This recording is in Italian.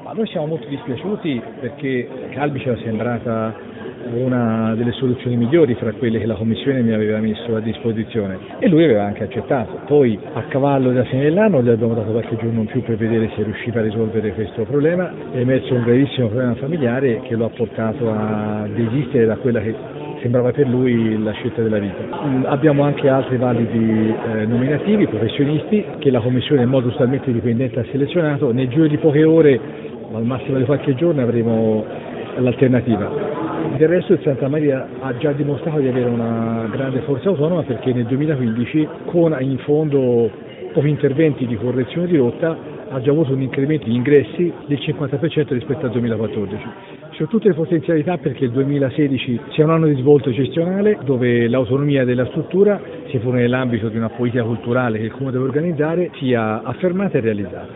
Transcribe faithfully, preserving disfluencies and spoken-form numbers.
Ma noi siamo molto dispiaciuti perché Calvi ci era sembrata una delle soluzioni migliori fra quelle che la Commissione mi aveva messo a disposizione e lui aveva anche accettato. Poi a cavallo della fine dell'anno gli abbiamo dato qualche giorno in più per vedere se riusciva a risolvere questo problema. È emerso un gravissimo problema familiare che lo ha portato a desistere da quella che sembrava per lui la scelta della vita. Abbiamo anche altri validi eh, nominativi, professionisti, che la Commissione in modo totalmente dipendente ha selezionato. Nel giro di poche ore, al massimo di qualche giorno, avremo l'alternativa. Del resto il Santa Maria ha già dimostrato di avere una grande forza autonoma perché nel duemilaquindici, con in fondo pochi interventi di correzione di rotta, ha già avuto un incremento di ingressi del cinquanta per cento rispetto al duemilaquattordici. C'è tutte le potenzialità perché il duemilasedici sia un anno di svolto gestionale dove l'autonomia della struttura, sia pure nell'ambito di una politica culturale che il Comune deve organizzare, sia affermata e realizzata.